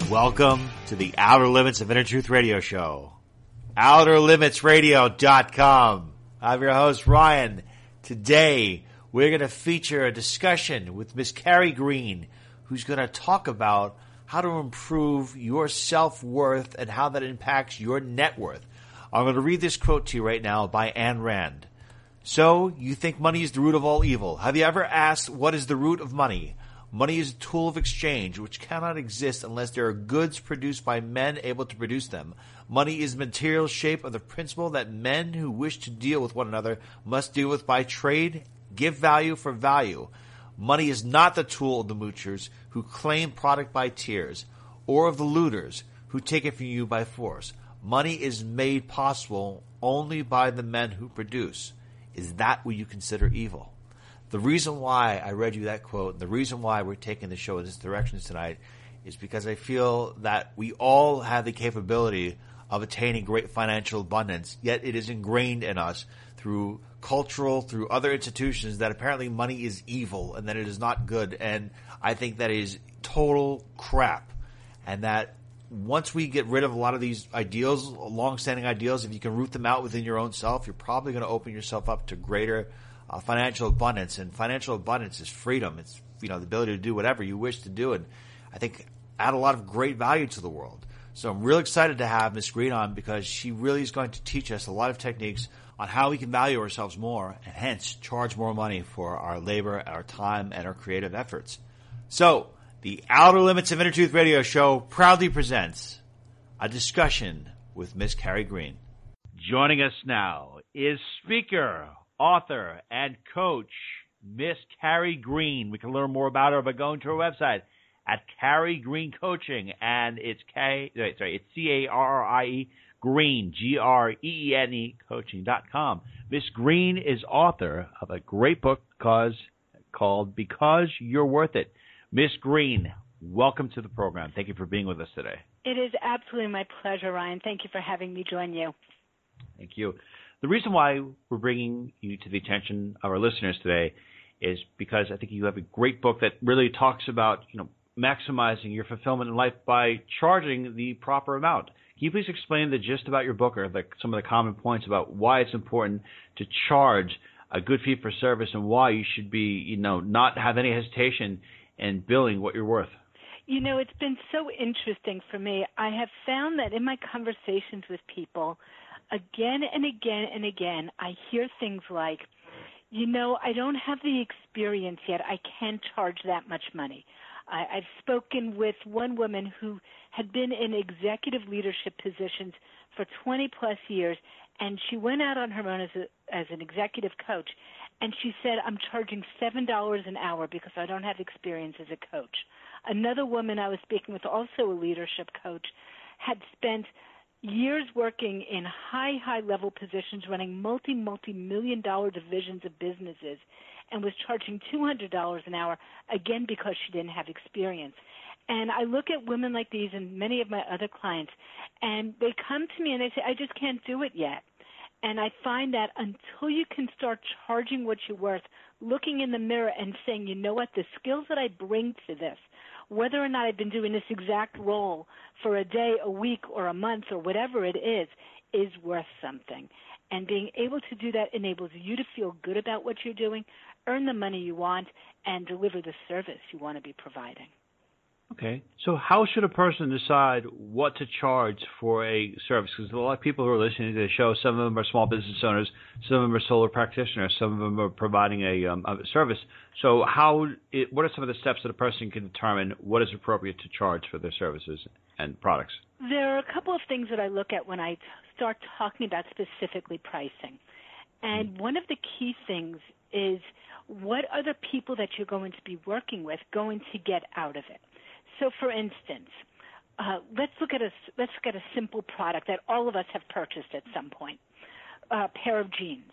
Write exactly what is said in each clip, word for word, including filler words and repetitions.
Welcome to the Outer Limits of Inner Truth Radio Show. outer limits radio dot com. I'm your host, Ryan. Today, we're going to feature a discussion with Miss Carrie Green, who's going to talk about how to improve your self-worth and how that impacts your net worth. I'm going to read this quote to you right now by Ayn Rand. So, you think money is the root of all evil. Have you ever asked, what is the root of money? Money is a tool of exchange which cannot exist unless there are goods produced by men able to produce them. Money is material shape of the principle that men who wish to deal with one another must deal with by trade, give value for value. Money is not the tool of the moochers who claim product by tears, or of the looters who take it from you by force. Money is made possible only by the men who produce. Is that what you consider evil? The reason why I read you that quote, the reason why we're taking the show in this direction tonight, is because I feel that we all have the capability of attaining great financial abundance, yet it is ingrained in us through cultural, through other institutions, that apparently money is evil and that it is not good. And I think that is total crap. And that once we get rid of a lot of these ideals, long-standing ideals, if you can root them out within your own self, you're probably going to open yourself up to greater Uh, financial abundance. And financial abundance is freedom. It's, you know, the ability to do whatever you wish to do, and I think add a lot of great value to the world. So I'm really excited to have Miss Green on, because she really is going to teach us a lot of techniques on how we can value ourselves more and hence charge more money for our labor, our time, and our creative efforts. So the Outer Limits of Inner Truth Radio Show proudly presents a discussion with Miss Carrie Green. Joining us now is speaker, author, and coach, Miss Carrie Green. We can learn more about her by going to her website at Carrie Green Coaching, and it's K. Sorry, it's C A R R I E Green, G R E E N E Coaching dot com. Miss Green is author of a great book cause, called Because You're Worth It. Miss Green, welcome to the program. Thank you for being with us today. It is absolutely my pleasure, Ryan. Thank you for having me join you. Thank you. The reason why we're bringing you to the attention of our listeners today is because I think you have a great book that really talks about, you know, maximizing your fulfillment in life by charging the proper amount. Can you please explain the gist about your book, or the, some of the common points about why it's important to charge a good fee for service, and why you should be, you know, not have any hesitation in billing what you're worth? You know, it's been so interesting for me. I have found that in my conversations with people, again and again and again, I hear things like, you know, I don't have the experience yet. I can't charge that much money. I, I've spoken with one woman who had been in executive leadership positions for twenty plus years, and she went out on her own as, a, as an executive coach, and she said, I'm charging seven dollars an hour because I don't have experience as a coach. Another woman I was speaking with, also a leadership coach, had spent years working in high, high-level positions, running multi, multi-million dollar divisions of businesses, and was charging two hundred dollars an hour, again, because she didn't have experience. And I look at women like these and many of my other clients, and they come to me and they say, I just can't do it yet. And I find that until you can start charging what you're worth, looking in the mirror and saying, you know what, the skills that I bring to this, whether or not I've been doing this exact role for a day, a week, or a month, or whatever it is, is worth something. And being able to do that enables you to feel good about what you're doing, earn the money you want, and deliver the service you want to be providing. Okay. So how should a person decide what to charge for a service? Because a lot of people who are listening to the show, some of them are small business owners, some of them are solo practitioners, some of them are providing a, um, a service. So how? It, what are some of the steps that a person can determine what is appropriate to charge for their services and products? There are a couple of things that I look at when I start talking about specifically pricing. And mm-hmm. one of the key things is, what are the people that you're going to be working with going to get out of it? So, for instance, uh, let's look at a let's look at a simple product that all of us have purchased at some point: a pair of jeans.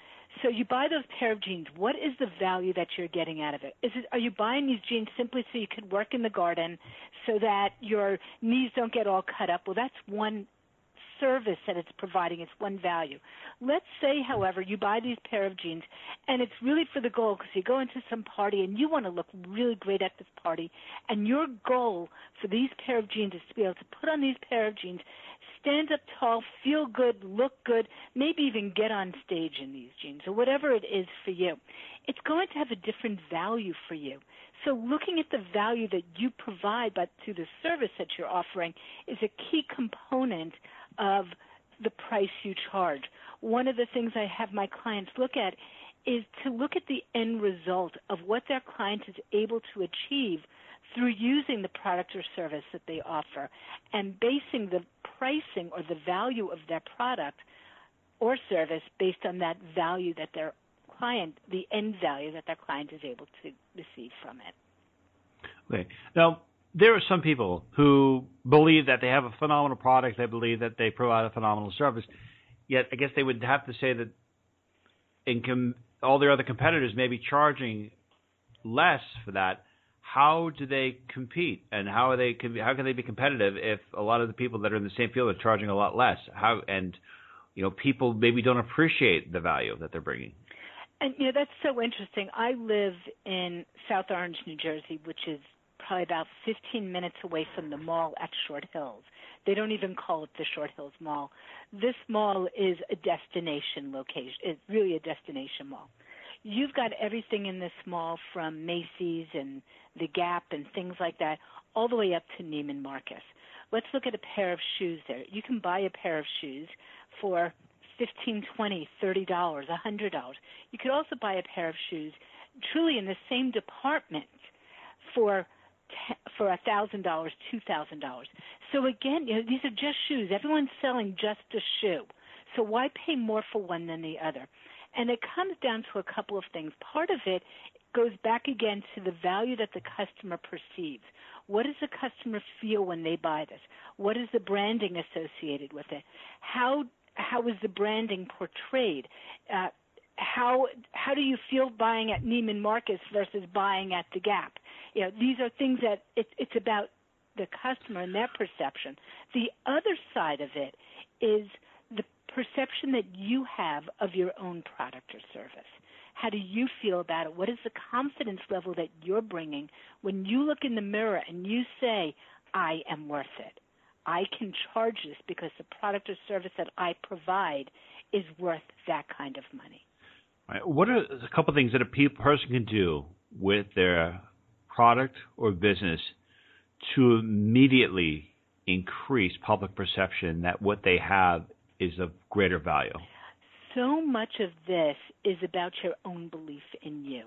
So you buy those pair of jeans. What is the value that you're getting out of it? Is it are you buying these jeans simply so you could work in the garden, so that your knees don't get all cut up? Well, that's one service that it's providing. It's one value. Let's say, however, you buy these pair of jeans, and it's really for the goal because you go into some party and you want to look really great at this party, and your goal for these pair of jeans is to be able to put on these pair of jeans, stand up tall, feel good, look good, maybe even get on stage in these jeans or whatever it is for you. It's going to have a different value for you. So looking at the value that you provide but through the service that you're offering is a key component of the price you charge. One of the things I have my clients look at is to look at the end result of what their client is able to achieve through using the product or service that they offer and basing the pricing or the value of their product or service based on that value that their client, the end value that their client is able to receive from it. Okay. Now, there are some people who believe that they have a phenomenal product, they believe that they provide a phenomenal service, yet I guess they would have to say that in com- all their other competitors may be charging less for that. How do they compete, and how are they? How can they be competitive if a lot of the people that are in the same field are charging a lot less? How and you know people maybe don't appreciate the value that they're bringing. And you know that's so interesting. I live in South Orange, New Jersey, which is probably about fifteen minutes away from the mall at Short Hills. They don't even call it the Short Hills Mall. This mall is a destination location. It's really a destination mall. You've got everything in this mall from Macy's and the Gap and things like that all the way up to Neiman Marcus. Let's look at a pair of shoes there. You can buy a pair of shoes for fifteen, twenty, thirty dollars, one hundred dollars. You could also buy a pair of shoes truly in the same department for for one thousand dollars, two thousand dollars. So again, you know, these are just shoes. Everyone's selling just a shoe. So why pay more for one than the other? And it comes down to a couple of things. Part of it goes back again to the value that the customer perceives. What does the customer feel when they buy this? What is the branding associated with it? How how is the branding portrayed? Uh, how how do you feel buying at Neiman Marcus versus buying at the Gap? You know, these are things that it, it's about the customer and their perception. The other side of it is the perception that you have of your own product or service. How do you feel about it? What is the confidence level that you're bringing when you look in the mirror and you say, I am worth it. I can charge this because the product or service that I provide is worth that kind of money. All right. What are a couple of things that a pe- person can do with their product or business to immediately increase public perception that what they have is of greater value? So much of this is about your own belief in you.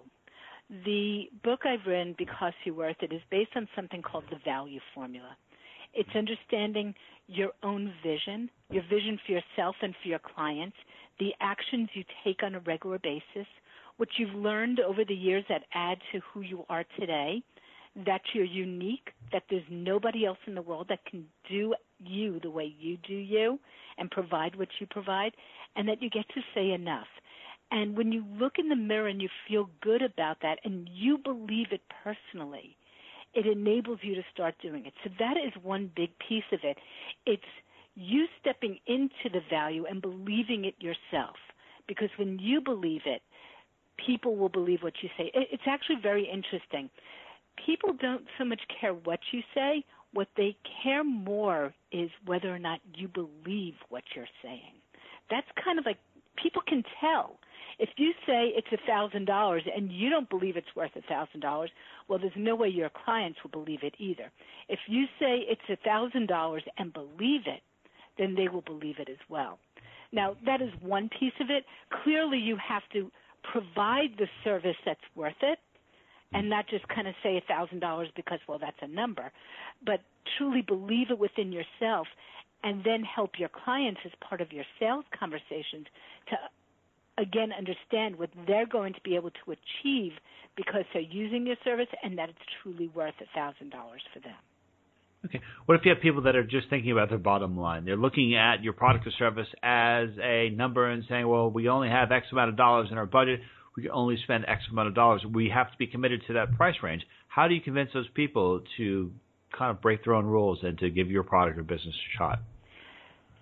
The book I've written, Because You're Worth It, is based on something called the value formula. It's understanding your own vision, your vision for yourself and for your clients, the actions you take on a regular basis, what you've learned over the years that add to who you are today, that you're unique, that there's nobody else in the world that can do you the way you do you and provide what you provide, and that you get to say enough. And when you look in the mirror and you feel good about that and you believe it personally, it enables you to start doing it. So that is one big piece of it. It's you stepping into the value and believing it yourself, because when you believe it, people will believe what you say. It's actually very interesting. People don't so much care what you say. What they care more is whether or not you believe what you're saying. That's kind of like people can tell. If you say it's one thousand dollars and you don't believe it's worth one thousand dollars, well, there's no way your clients will believe it either. If you say it's one thousand dollars and believe it, then they will believe it as well. Now, that is one piece of it. Clearly, you have to provide the service that's worth it, and not just kind of say one thousand dollars because, well, that's a number, but truly believe it within yourself and then help your clients as part of your sales conversations to, again, understand what they're going to be able to achieve because they're using your service and that it's truly worth one thousand dollars for them. Okay. What if you have people that are just thinking about their bottom line? They're looking at your product or service as a number and saying, well, we only have X amount of dollars in our budget. We can only spend X amount of dollars. We have to be committed to that price range. How do you convince those people to kind of break their own rules and to give your product or business a shot?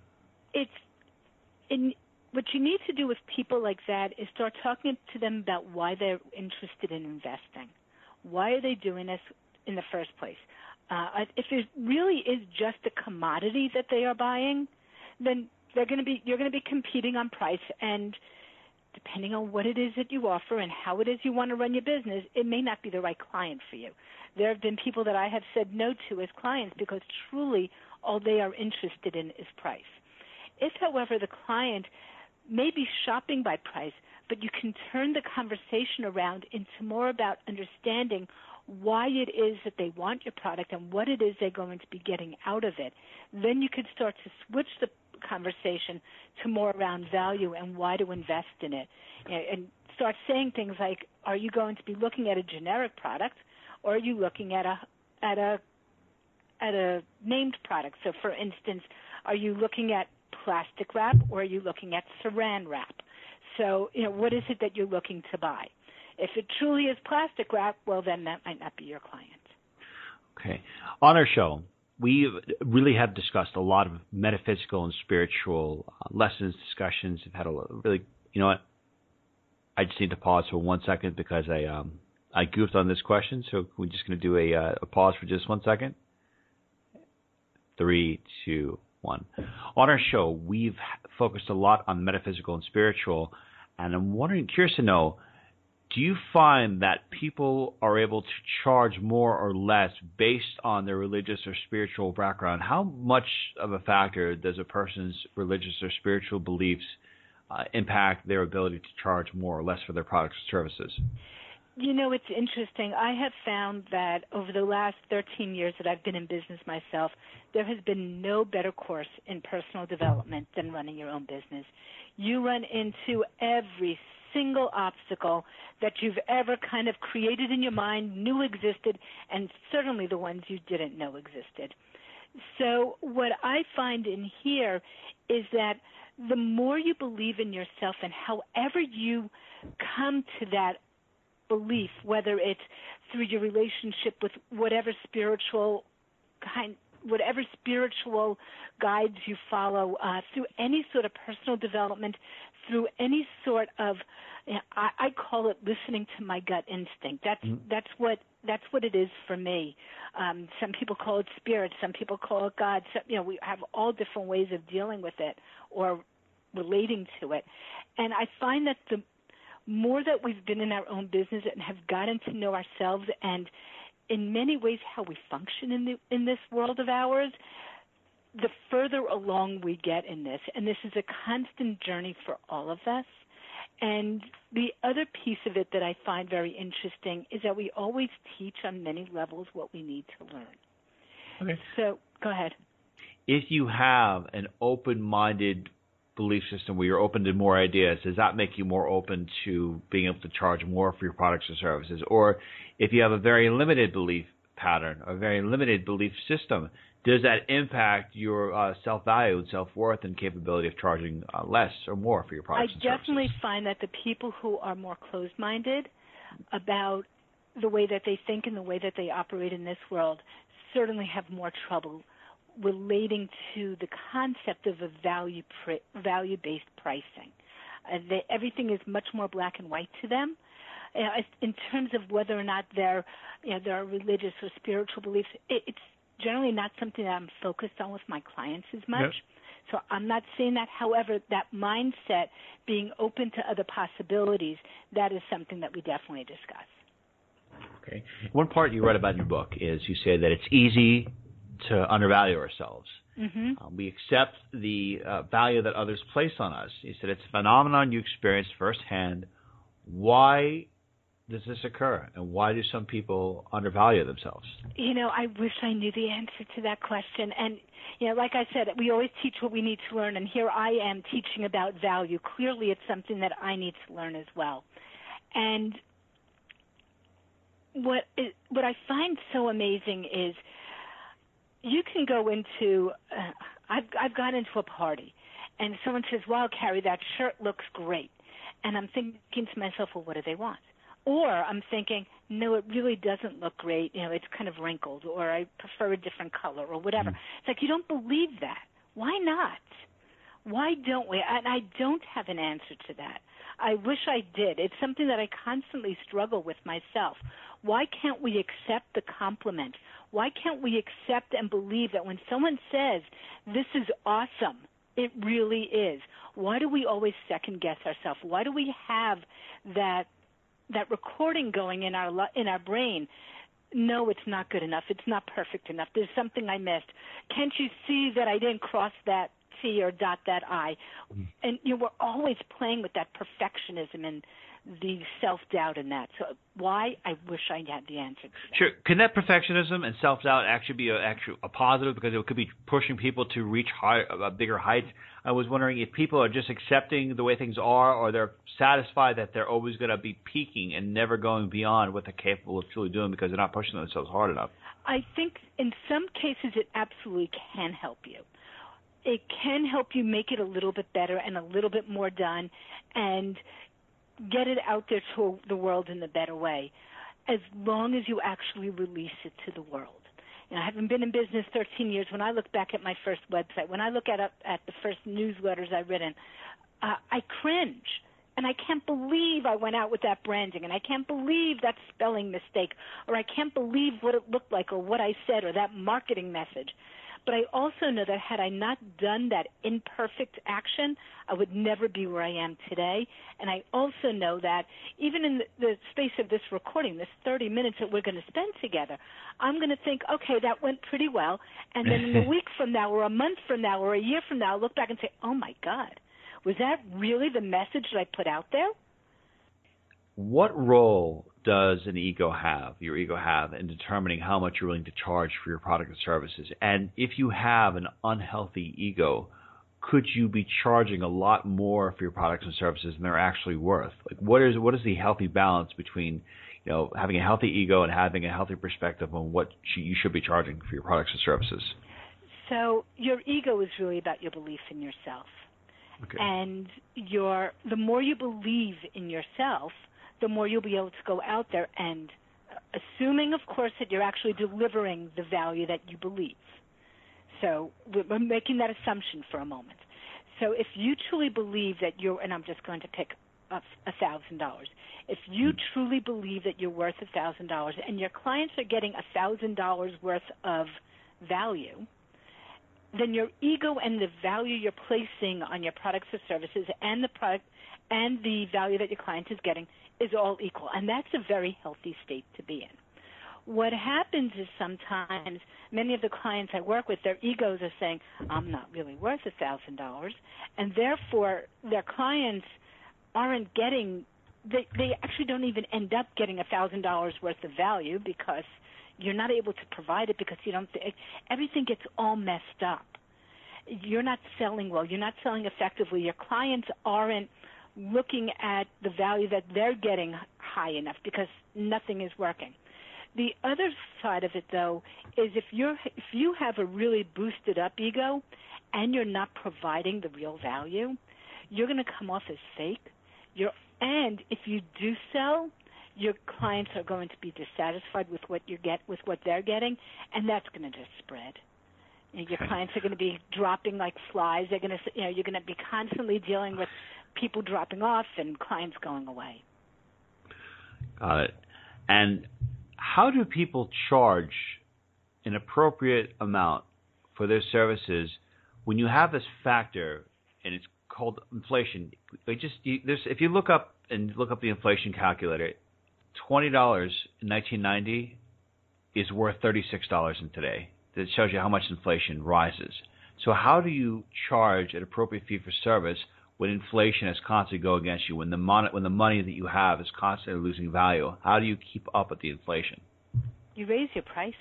it's in what you need to do with people like that is start talking to them about why they're interested in investing. Why are they doing this in the first place? Uh, if it really is just a commodity that they are buying, then they're going to be you're going to be competing on price, and depending on what it is that you offer and how it is you want to run your business, it may not be the right client for you. There have been people that I have said no to as clients because truly all they are interested in is price. If, however, the client may be shopping by price, but you can turn the conversation around into more about understanding why it is that they want your product and what it is they're going to be getting out of it, then you could start to switch the conversation to more around value and why to invest in it. And start saying things like, are you going to be looking at a generic product, or are you looking at a at a at a named product? So, for instance, are you looking at plastic wrap, or are you looking at saran wrap? So, you know, what is it that you're looking to buy? If it truly is plastic wrap, well, then that might not be your client. Okay. On our show, we really have discussed a lot of metaphysical and spiritual uh, lessons, discussions. We've had a really, you know what? I just need to pause for one second because I um, I goofed on this question. So we're just going to do a, uh, a pause for just one second. Three, two, one. On our show, we've focused a lot on metaphysical and spiritual, and I'm wondering, curious to know, do you find that people are able to charge more or less based on their religious or spiritual background? How much of a factor does a person's religious or spiritual beliefs uh, impact their ability to charge more or less for their products or services? You know, it's interesting. I have found that over the last thirteen years that I've been in business myself, there has been no better course in personal development than running your own business. You run into every single obstacle that you've ever kind of created in your mind, knew existed, and certainly the ones you didn't know existed. So what I find in here is that the more you believe in yourself and however you come to that belief, whether it's through your relationship with whatever spiritual kind, whatever spiritual guides you follow, uh, through any sort of personal development, through any sort of, you know, I, I call it listening to my gut instinct. That's mm-hmm. that's what that's what it is for me. Um, some people call it spirit. Some people call it God. Some, you know, we have all different ways of dealing with it or relating to it. And I find that the more that we've been in our own business and have gotten to know ourselves and in many ways how we function in the in this world of ours, the further along we get in this. And this is a constant journey for all of us. And the other piece of it that I find very interesting is that we always teach on many levels what we need to learn. Okay. So go ahead. If you have an open-minded belief system where you're open to more ideas, does that make you more open to being able to charge more for your products or services? Or if you have a very limited belief pattern, a very limited belief system, does that impact your uh, self-value and self-worth and capability of charging uh, less or more for your products and services? I definitely find that the people who are more closed-minded about the way that they think and the way that they operate in this world certainly have more trouble relating to the concept of a value pr- value-based pricing. Uh, they, everything is much more black and white to them. Uh, in terms of whether or not they're, you know, there are religious or spiritual beliefs, it, it's generally not something that I'm focused on with my clients as much. Yep. So I'm not saying that. However, that mindset, being open to other possibilities, that is something that we definitely discuss. Okay. One part you read about in your book is you say that it's easy to undervalue ourselves. Mm-hmm. Um, we accept the uh, value that others place on us. You said it's a phenomenon you experienced firsthand. Why does this occur, and why do some people undervalue themselves? You know, I wish I knew the answer to that question. And, you know, like I said, we always teach what we need to learn, and here I am teaching about value. Clearly it's something that I need to learn as well. And what is, what I find so amazing is you can go into, uh, I've, I've gone into a party, and someone says, wow, Carrie, that shirt looks great. And I'm thinking to myself, well, what do they want? Or I'm thinking, no, it really doesn't look great. You know, it's kind of wrinkled, or I prefer a different color, or whatever. Mm. It's like, you don't believe that. Why not? Why don't we? And I don't have an answer to that. I wish I did. It's something that I constantly struggle with myself. Why can't we accept the compliment? Why can't we accept and believe that when someone says, this is awesome, it really is? Why do we always second-guess ourselves? Why do we have that that recording going in our in our brain? No, it's not good enough. It's not perfect enough. There's something I missed. Can't you see that I didn't cross that T or dot that I? And you know, we're always playing with that perfectionism and the self-doubt in that. So why? I wish I had the answer to that. Sure. Can that perfectionism and self-doubt actually be a, actually a positive, because it could be pushing people to reach high, uh, bigger heights? I was wondering if people are just accepting the way things are, or they're satisfied that they're always going to be peaking and never going beyond what they're capable of truly doing because they're not pushing themselves hard enough. I think in some cases it absolutely can help you. It can help you make it a little bit better and a little bit more done and get it out there to the world in a better way, as long as you actually release it to the world. You know, I haven't been in business thirteen years. When I look back at my first website, when I look at at the first newsletters I've written, uh, I cringe. And I can't believe I went out with that branding, and I can't believe that spelling mistake, or I can't believe what it looked like or what I said or that marketing message. But I also know that had I not done that imperfect action, I would never be where I am today. And I also know that even in the, the space of this recording, this thirty minutes that we're going to spend together, I'm going to think, okay, that went pretty well. And then in a week from now or a month from now or a year from now, I'll look back and say, oh, my God, was that really the message that I put out there? What role does an ego have, your ego have, in determining how much you're willing to charge for your product and services? And if you have an unhealthy ego, could you be charging a lot more for your products and services than they're actually worth? Like, what is what is the healthy balance between, you know, having a healthy ego and having a healthy perspective on what you should be charging for your products and services? So your ego is really about your belief in yourself. Okay. And your the more you believe in yourself, the more you'll be able to go out there and, assuming, of course, that you're actually delivering the value that you believe. So we're making that assumption for a moment. So if you truly believe that you're, and I'm just going to pick up one thousand dollars, if you truly believe that you're worth one thousand dollars and your clients are getting one thousand dollars worth of value, then your ego and the value you're placing on your products or services and the product and the value that your client is getting is all equal. And that's a very healthy state to be in. What happens is sometimes many of the clients I work with, their egos are saying, I'm not really worth one thousand dollars, and therefore their clients aren't getting, they, they actually don't even end up getting one thousand dollars worth of value because you're not able to provide it because you don't, everything gets all messed up. You're not selling well. You're not selling effectively. Your clients aren't looking at the value that they're getting high enough because nothing is working. The other side of it, though, is if you're if you have a really boosted up ego and you're not providing the real value, you're going to come off as fake. You're, and if you do sell, your clients are going to be dissatisfied with what you get with what they're getting, and that's going to just spread. And your clients are going to be dropping like flies. They're going to, you know, you're going to be constantly dealing with people dropping off and clients going away. Got it. And how do people charge an appropriate amount for their services when you have this factor, and it's called inflation? They just you, there's, if you look up and look up the inflation calculator, twenty dollars in nineteen ninety is worth thirty-six dollars in today. That shows you how much inflation rises. So how do you charge an appropriate fee for service when inflation is constantly going against you, when the mon- when the money that you have is constantly losing value? How do you keep up with the inflation? You raise your prices.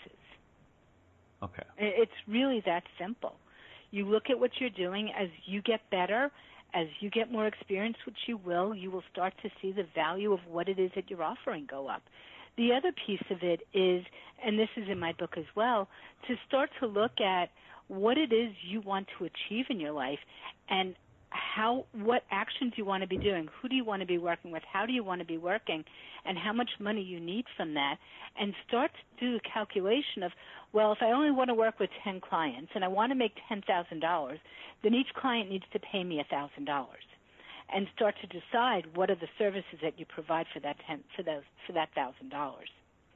Okay. It's really that simple. You look at what you're doing. As you get better, as you get more experience, which you will, you will start to see the value of what it is that you're offering go up. The other piece of it is, and this is in my book as well, to start to look at what it is you want to achieve in your life and how, what actions you want to be doing, who do you want to be working with, how do you want to be working, and how much money you need from that, and start to do a calculation of, well, if I only want to work with ten clients and I want to make ten thousand dollars, then each client needs to pay me one thousand dollars, and start to decide what are the services that you provide for that ten, for those for that one thousand dollars.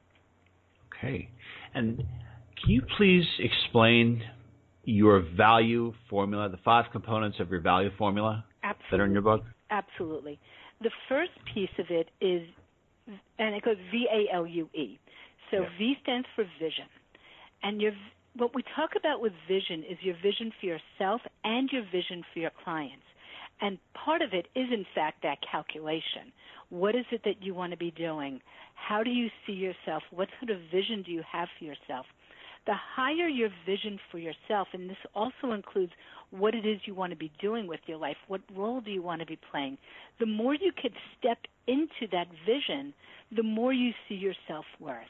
Okay. And can you please explain your value formula, the five components of your value formula Absolutely. that are in your book? Absolutely. The first piece of it is, and it goes V A L U E. So yeah. V stands for vision. And your, what we talk about with vision is your vision for yourself and your vision for your clients. And part of it is, in fact, that calculation. What is it that you want to be doing? How do you see yourself? What sort of vision do you have for yourself? The higher your vision for yourself, and this also includes what it is you want to be doing with your life, what role do you want to be playing, the more you could step into that vision, the more you see your self-worth.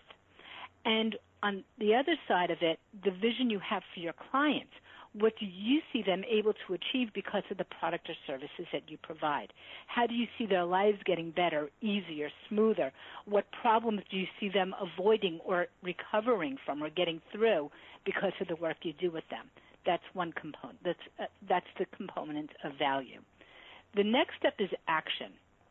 And on the other side of it, the vision you have for your clients, what do you see them able to achieve because of the product or services that you provide? How do you see their lives getting better, easier, smoother? What problems do you see them avoiding or recovering from or getting through because of the work you do with them? That's one component. That's, uh, that's the component of value. The next step is action.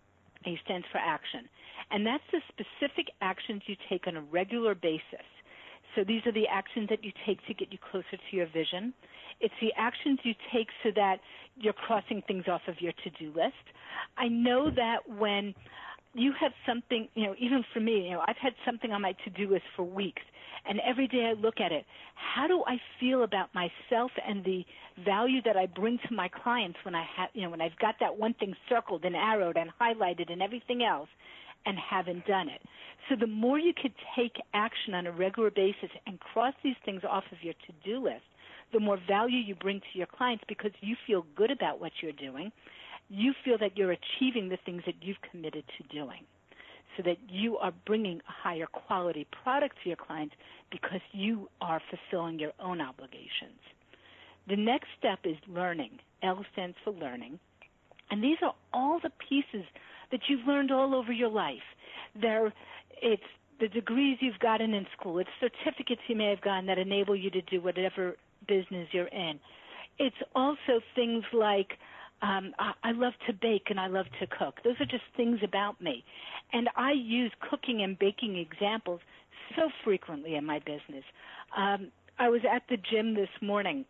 A stands for action. And that's the specific actions you take on a regular basis. So these are the actions that you take to get you closer to your vision. It's the actions you take so that you're crossing things off of your to-do list. I know that when you have something, you know, even for me, you know, I've had something on my to-do list for weeks, and every day I look at it. How do I feel about myself and the value that I bring to my clients when I have, you know, when I've got that one thing circled and arrowed and highlighted and everything else, and haven't done it? So the more you could take action on a regular basis and cross these things off of your to-do list, the more value you bring to your clients because you feel good about what you're doing. You feel that you're achieving the things that you've committed to doing, so that you are bringing a higher quality product to your clients because you are fulfilling your own obligations. The next step is learning. L stands for learning. And these are all the pieces that you've learned all over your life. They're, it's the degrees you've gotten in school. It's certificates you may have gotten that enable you to do whatever business you're in. It's also things like um, I, I love to bake and I love to cook. Those are just things about me. And I use cooking and baking examples so frequently in my business. Um, I was at the gym this morning,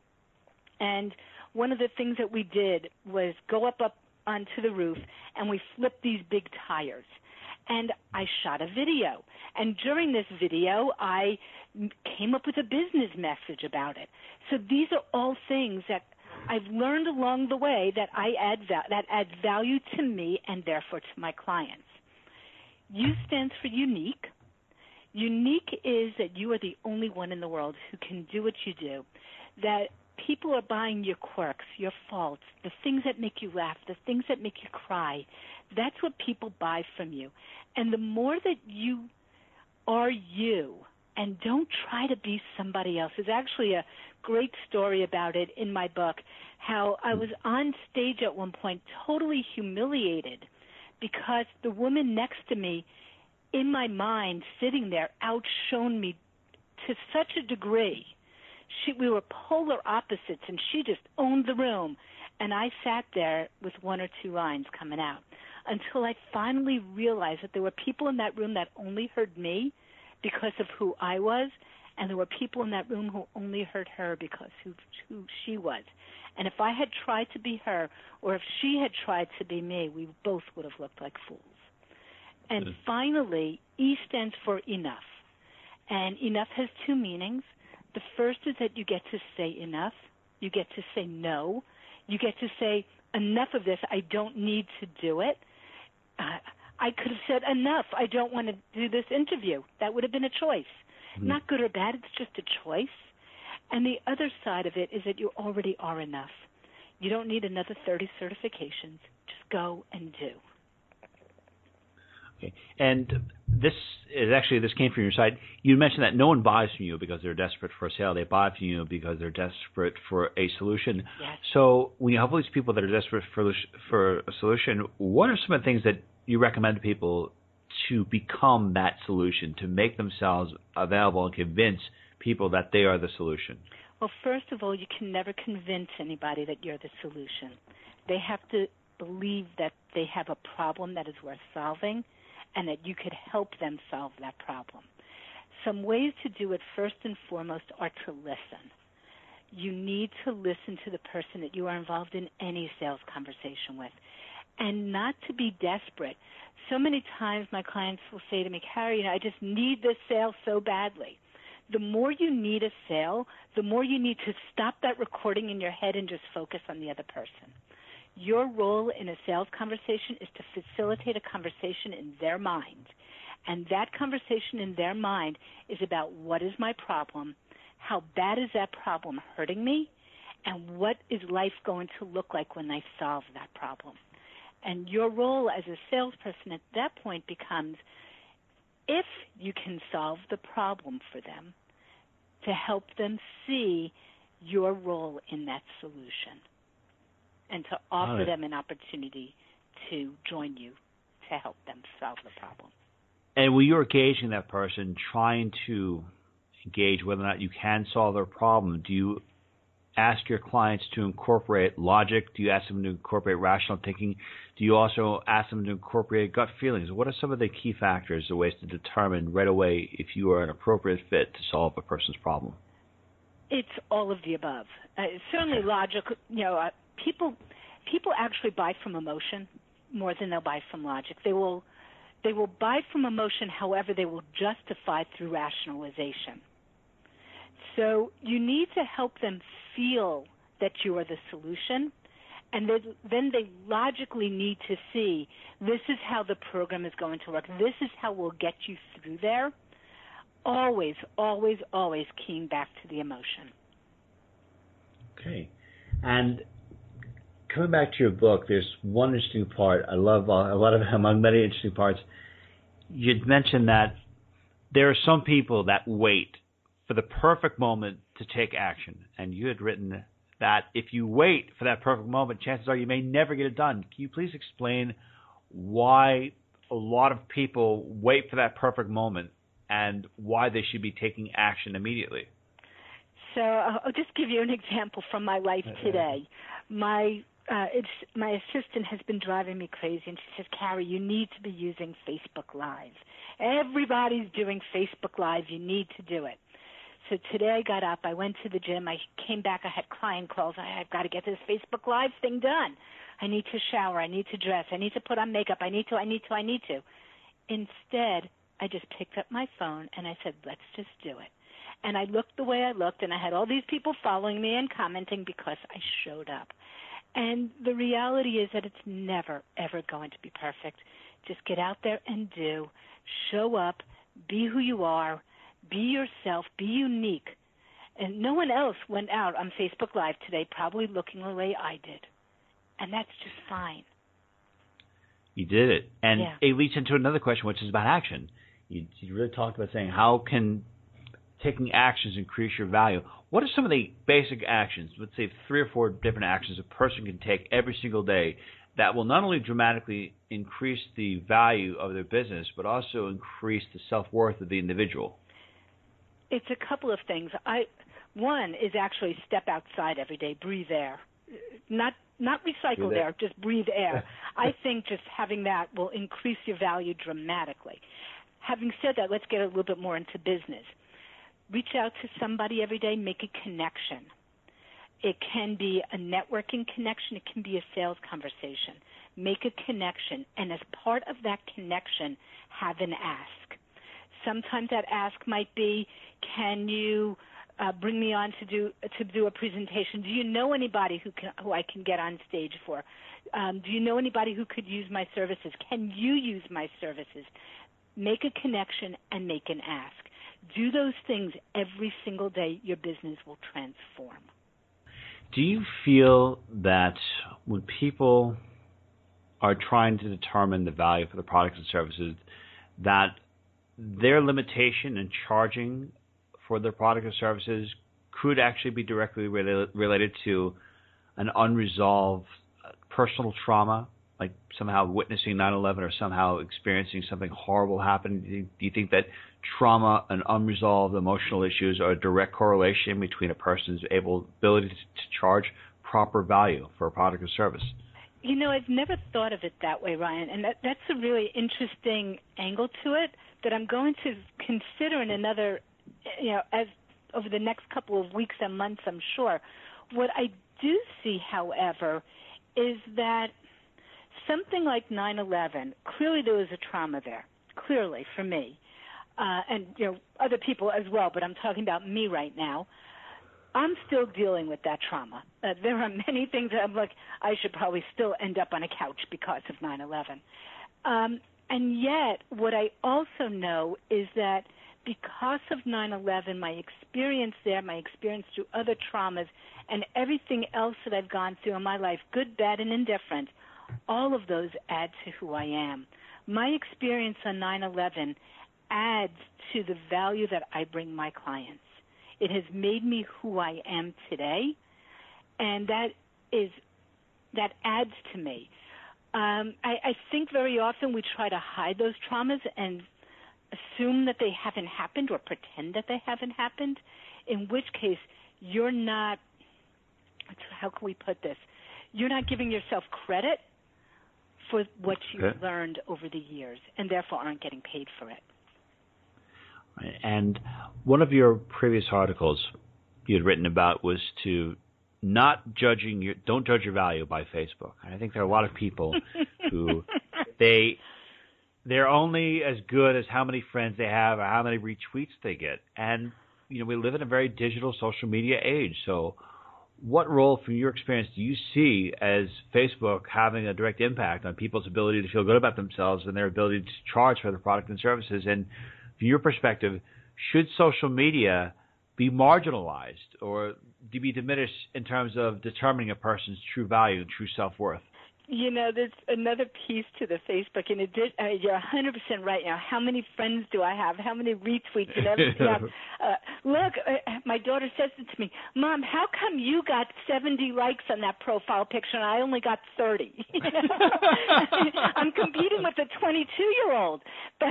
and one of the things that we did was go up, up onto the roof, and we flipped these big tires. And I shot a video. And during this video, I came up with a business message about it. So these are all things that I've learned along the way that I add va- that add value to me and therefore to my clients. U stands for unique. Unique is that you are the only one in the world who can do what you do, that people are buying your quirks, your faults, the things that make you laugh, the things that make you cry. That's what people buy from you. And the more that you are you and don't try to be somebody else. There's actually a great story about it in my book, how I was on stage at one point totally humiliated because the woman next to me, in my mind, sitting there, outshone me to such a degree. She, we were polar opposites, and she just owned the room. And I sat there with one or two lines coming out until I finally realized that there were people in that room that only heard me because of who I was, and there were people in that room who only heard her because of who she was. And if I had tried to be her, or if she had tried to be me, we both would have looked like fools. And mm. finally, E stands for enough. And enough has two meanings. The first is that you get to say enough. You get to say no. You get to say, enough of this, I don't need to do it. Uh, I could have said, enough, I don't want to do this interview. That would have been a choice. Mm-hmm. Not good or bad, it's just a choice. And the other side of it is that you already are enough. You don't need another thirty certifications. Just go and do. Okay. And this is actually, this came from your site. You mentioned that no one buys from you because they're desperate for a sale. They buy from you because they're desperate for a solution. Yes. So when you have all these people that are desperate for, for a solution, what are some of the things that you recommend to people to become that solution, to make themselves available and convince people that they are the solution? Well, first of all, you can never convince anybody that you're the solution. They have to believe that they have a problem that is worth solving and that you could help them solve that problem. Some ways to do it, first and foremost, are to listen. You need to listen to the person that you are involved in any sales conversation with, and not to be desperate. So many times my clients will say to me, Carrie, you know, I just need this sale so badly. The more you need a sale, the more you need to stop that recording in your head and just focus on the other person. Your role in a sales conversation is to facilitate a conversation in their mind. And that conversation in their mind is about what is my problem, how bad is that problem hurting me, and what is life going to look like when I solve that problem. And your role as a salesperson at that point becomes, if you can solve the problem for them, to help them see your role in that solution and to offer right. them an opportunity to join you to help them solve the problem. And when you're engaging that person, trying to engage whether or not you can solve their problem, do you ask your clients to incorporate logic? Do you ask them to incorporate rational thinking? Do you also ask them to incorporate gut feelings? What are some of the key factors, the ways to determine right away if you are an appropriate fit to solve a person's problem? It's all of the above. Uh, certainly Okay. logic, you know, uh, people people actually buy from emotion more than they'll buy from logic. They will they will buy from emotion, however, they will justify through rationalization. So you need to help them feel that you are the solution, and then they logically need to see this is how the program is going to work. This is how we'll get you through there. Always, always, always keying back to the emotion. Okay. And coming back to your book, there's one interesting part. I love uh, a lot of among many interesting parts. You'd mentioned that there are some people that wait for the perfect moment to take action. And you had written that if you wait for that perfect moment, chances are you may never get it done. Can you please explain why a lot of people wait for that perfect moment and why they should be taking action immediately? So I'll just give you an example from my life today. My uh, it's, my assistant has been driving me crazy, and she says, Carrie, you need to be using Facebook Live. Everybody's doing Facebook Live. You need to do it. So today I got up, I went to the gym, I came back, I had client calls, I, I've got to get this Facebook Live thing done. I need to shower, I need to dress, I need to put on makeup, I need to, I need to, I need to. Instead, I just picked up my phone and I said, let's just do it. And I looked the way I looked, and I had all these people following me and commenting because I showed up. And the reality is that it's never, ever going to be perfect. Just get out there and do. Show up. Be who you are. Be yourself. Be unique. And no one else went out on Facebook Live today probably looking the way I did. And that's just fine. You did it. And yeah. it leads into another question, which is about action. You, you really talked about saying how can taking actions increase your value. What are some of the basic actions, let's say three or four different actions a person can take every single day that will not only dramatically increase the value of their business, but also increase the self-worth of the individual? It's a couple of things. I One is actually step outside every day, breathe air. Not not recycle breathe air, air, just breathe air. I think just having that will increase your value dramatically. Having said that, let's get a little bit more into business. Reach out to somebody every day, make a connection. It can be a networking connection. It can be a sales conversation. Make a connection, and as part of that connection, have an ask. Sometimes that ask might be, can you uh, bring me on to do to do a presentation? Do you know anybody who can who I can get on stage for? Um, do you know anybody who could use my services? Can you use my services? Make a connection and make an ask. Do those things every single day. Your business will transform. Do you feel that when people are trying to determine the value for the products and services, that their limitation in charging for their product or services could actually be directly rela- related to an unresolved personal trauma, like somehow witnessing nine eleven or somehow experiencing something horrible happen? Do you, do you think that trauma and unresolved emotional issues are a direct correlation between a person's able ability to, to charge proper value for a product or service? You know, I've never thought of it that way, Ryan, and that, that's a really interesting angle to it that I'm going to consider in another, you know, as over the next couple of weeks and months, I'm sure. What I do see, however, is that something like nine eleven, clearly there was a trauma there, clearly for me, uh, and you know other people as well, but I'm talking about me right now. I'm still dealing with that trauma. Uh, there are many things that I'm like, I should probably still end up on a couch because of nine eleven. Um, and yet, what I also know is that because of nine eleven, my experience there, my experience through other traumas, and everything else that I've gone through in my life, good, bad, and indifferent, all of those add to who I am. My experience on nine eleven adds to the value that I bring my clients. It has made me who I am today, and that is that adds to me. Um, I, I think very often we try to hide those traumas and assume that they haven't happened or pretend that they haven't happened, in which case you're not, how can we put this, you're not giving yourself credit for what you've okay. learned over the years, and therefore aren't getting paid for it. And one of your previous articles you had written about was to not judging your, don't judge your value by Facebook. And I think there are a lot of people who they they're only as good as how many friends they have or how many retweets they get. And you know, we live in a very digital social media age. So what role, from your experience, do you see as Facebook having a direct impact on people's ability to feel good about themselves and their ability to charge for their product and services? And from your perspective, should social media be marginalized or be diminished in terms of determining a person's true value and true self-worth? You know, there's another piece to the Facebook, and it did, uh, you're one hundred percent right now. How many friends do I have? How many retweets and everything else? Uh, look, uh, my daughter says it to me, Mom, how come you got seventy likes on that profile picture and I only got thirty? You know? I'm competing with a twenty-two-year-old. But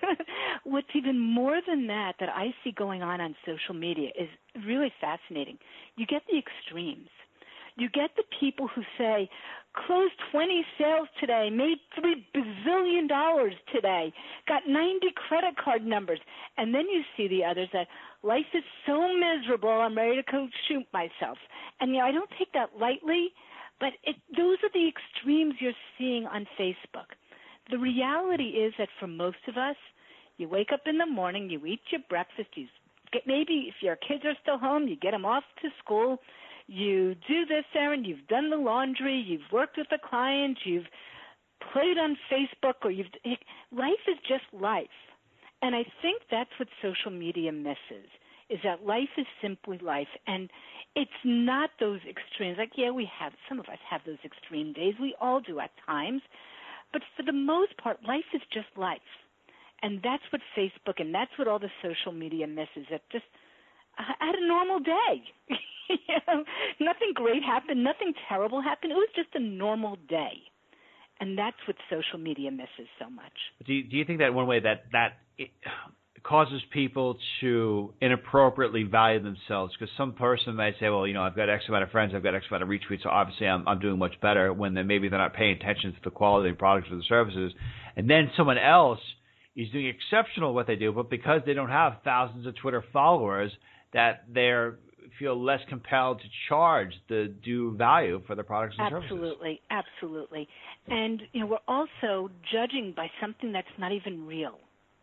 what's even more than that that I see going on on social media is really fascinating. You get the extremes. You get the people who say, closed twenty sales today, made three bazillion dollars today, got ninety credit card numbers. And then you see the others that life is so miserable, I'm ready to go shoot myself. And, you know, I don't take that lightly, but it, those are the extremes you're seeing on Facebook. The reality is that for most of us, you wake up in the morning, you eat your breakfast, you get, maybe if your kids are still home, you get them off to school. You do this errand, you've done the laundry, you've worked with a client, you've played on Facebook, or you've – life is just life. And I think that's what social media misses, is that life is simply life. And it's not those extremes. Like, yeah, we have – some of us have those extreme days. We all do at times. But for the most part, life is just life. And that's what Facebook and that's what all the social media misses, that just – I had a normal day. You know, nothing great happened, nothing terrible happened. It was just a normal day. And that's what social media misses so much. Do you, do you think that one way that, that it causes people to inappropriately value themselves? Because some person might say, well, you know, I've got X amount of friends, I've got X amount of retweets, so obviously I'm, I'm doing much better, when they, maybe they're not paying attention to the quality of the products or the services. And then someone else is doing exceptional at what they do, but because they don't have thousands of Twitter followers, that they're feel less compelled to charge the due value for their products and absolutely, services. Absolutely, absolutely. And, you know, we're also judging by something that's not even real.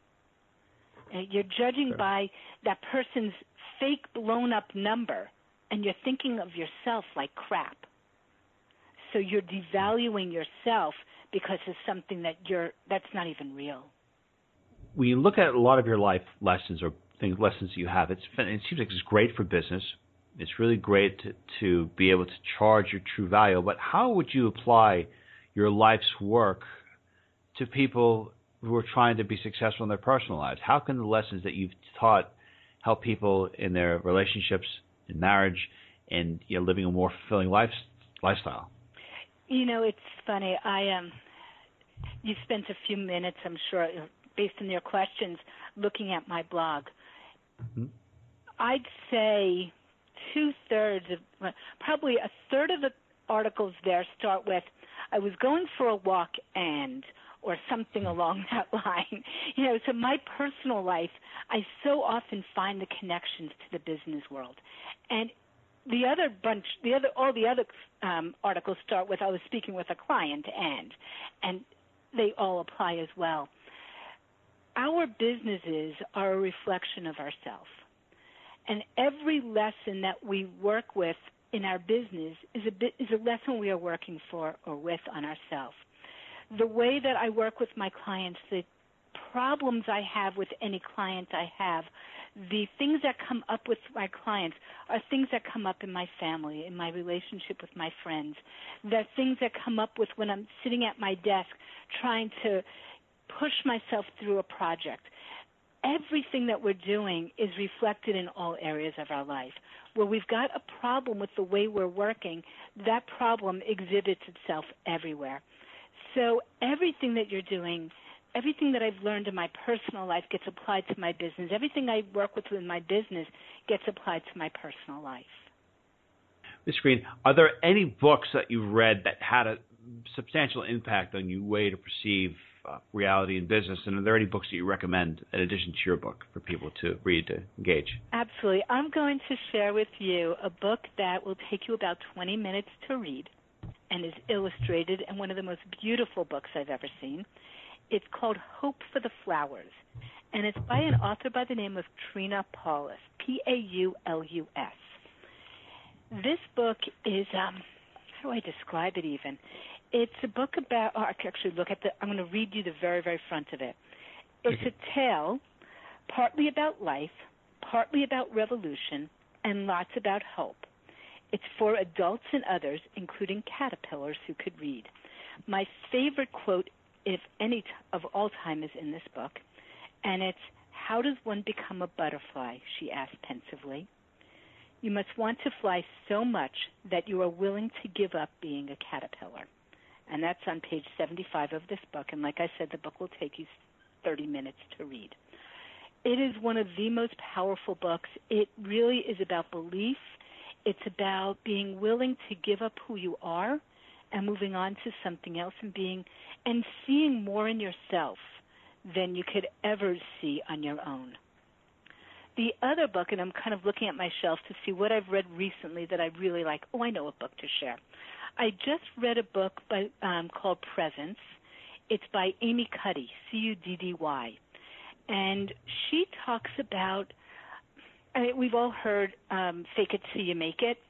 Uh, you're judging sure. by that person's fake blown-up number, and you're thinking of yourself like crap. So you're devaluing yourself because of something that you're that's not even real. When you look at a lot of your life lessons or things, lessons you have, it's, it seems like it's great for business. It's really great to, to be able to charge your true value. But how would you apply your life's work to people who are trying to be successful in their personal lives? How can the lessons that you've taught help people in their relationships, in marriage, and you know, living a more fulfilling life, lifestyle? You know, it's funny. I um, you spent a few minutes, I'm sure, based on your questions, looking at my blog. Mm-hmm. I'd say two-thirds of, probably a third of the articles there start with, I was going for a walk and, or something along that line. You know, so my personal life, I so often find the connections to the business world. And the other bunch, the other, all the other um, articles start with, I was speaking with a client and, and they all apply as well. Our businesses are a reflection of ourselves. And every lesson that we work with in our business is a bit, is a lesson we are working for or with on ourselves. The way that I work with my clients, the problems I have with any client I have, the things that come up with my clients are things that come up in my family, in my relationship with my friends. They're things that come up with when I'm sitting at my desk trying to push myself through a project. Everything that we're doing is reflected in all areas of our life. Where we've got a problem with the way we're working, that problem exhibits itself everywhere. So everything that you're doing, everything that I've learned in my personal life gets applied to my business. Everything I work with in my business gets applied to my personal life. Miz Green, are there any books that you've read that had a substantial impact on your way to perceive uh, reality in business? And are there any books that you recommend in addition to your book for people to read, to engage? Absolutely. I'm going to share with you a book that will take you about twenty minutes to read and is illustrated and one of the most beautiful books I've ever seen. It's called Hope for the Flowers, and it's by an author by the name of Trina Paulus, P A U L U S. This book is, um, how do I describe it even? It's a book about, oh, I can actually look at the, I'm going to read you the very, very front of it. It's a tale partly about life, partly about revolution, and lots about hope. It's for adults and others, including caterpillars who could read. My favorite quote, if any of all time, is in this book, and it's, "How does one become a butterfly?" she asked pensively. "You must want to fly so much that you are willing to give up being a caterpillar." And that's on page seventy-five of this book, and like I said, the book will take you thirty minutes to read. It is one of the most powerful books. It really is about belief. It's about being willing to give up who you are and moving on to something else and being and seeing more in yourself than you could ever see on your own. The other book, and I'm kind of looking at my shelf to see what I've read recently that I really like. Oh, I know a book to share. I just read a book by, um, called Presence. It's by Amy Cuddy, C U D D Y. And she talks about, I mean, we've all heard um, fake it till you make it.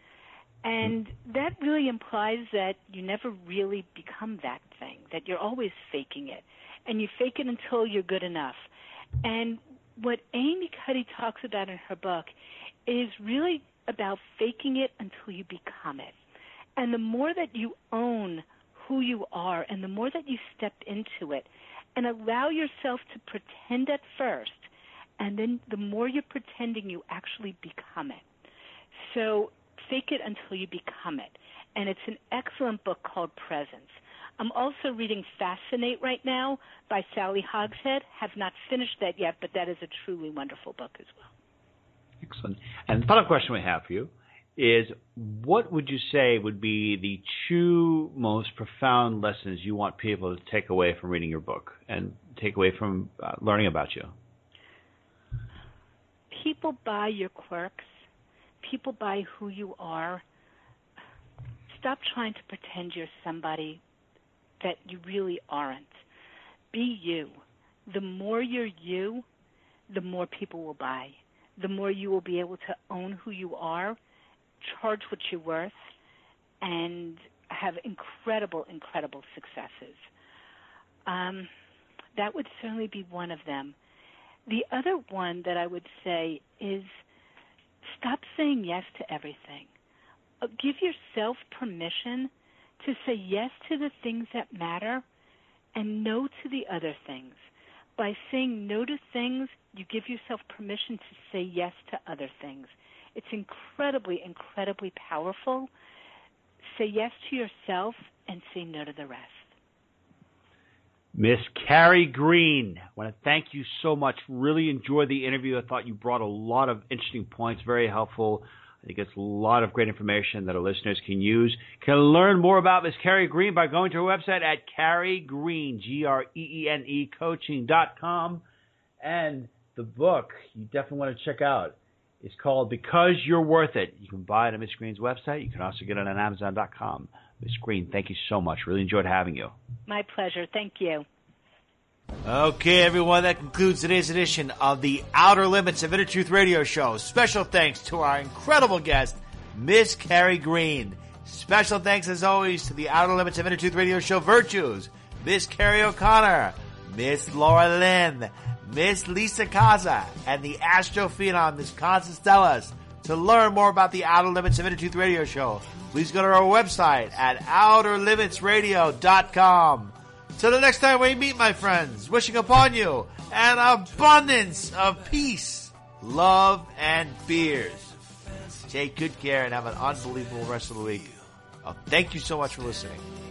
And that really implies that you never really become that thing, that you're always faking it. And you fake it until you're good enough. And what Amy Cuddy talks about in her book is really about faking it until you become it. And the more that you own who you are and the more that you step into it and allow yourself to pretend at first, and then the more you're pretending, you actually become it. So fake it until you become it. And it's an excellent book called Presence. I'm also reading Fascinate right now by Sally Hogshead. Have not finished that yet, but that is a truly wonderful book as well. Excellent. And the final question we have for you is, what would you say would be the two most profound lessons you want people to take away from reading your book and take away from uh, learning about you? People buy your quirks. People buy who you are. Stop trying to pretend you're somebody that you really aren't. Be you. The more you're you, the more people will buy. The more you will be able to own who you are, charge what you're worth, and have incredible, incredible successes. Um, that would certainly be one of them. The other one that I would say is stop saying yes to everything. Uh, give yourself permission to say yes to the things that matter and no to the other things. By saying no to things, you give yourself permission to say yes to other things. It's incredibly, incredibly powerful. Say yes to yourself and say no to the rest. Miss Carrie Green, I want to thank you so much. Really enjoyed the interview. I thought you brought a lot of interesting points, very helpful. I think it's a lot of great information that our listeners can use. Can learn more about Miss Carrie Green by going to her website at Carrie Green, G R E E N E, coaching dot com. And the book you definitely want to check out is called Because You're Worth It. You can buy it on Miss Green's website. You can also get it on Amazon dot com. Miss Green, thank you so much. Really enjoyed having you. My pleasure. Thank you. Okay, everyone, that concludes today's edition of the Outer Limits of Inner Truth Radio Show. Special thanks to our incredible guest, Miss Carrie Green. Special thanks, as always, to the Outer Limits of Inner Truth Radio Show Virtues, Miss Carrie O'Connor, Miss Laura Lynn, Miss Lisa Kaza, and the Astro Phenom, Miss Constance Stellas. To learn more about the Outer Limits of Inner Truth Radio Show, please go to our website at outer limits radio dot com. Till the next time we meet, my friends, wishing upon you an abundance of peace, love, and fears. Take good care and have an unbelievable rest of the week. Oh, thank you so much for listening.